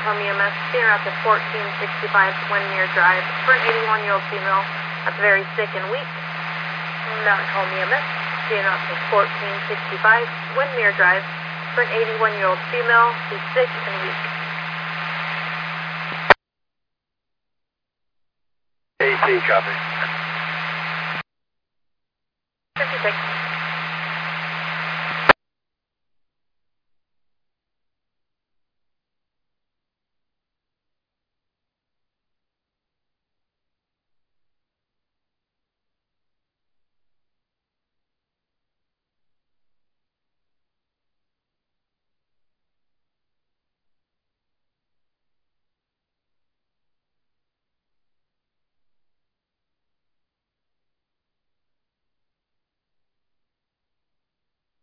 Home EMS, clear out to 1465 Windmere Drive for an 81-year-old female that's very sick and weak. Mountain Home EMS, clear out to 1465 Windmere Drive for an 81-year-old female who's sick and weak. 18, copy. 56.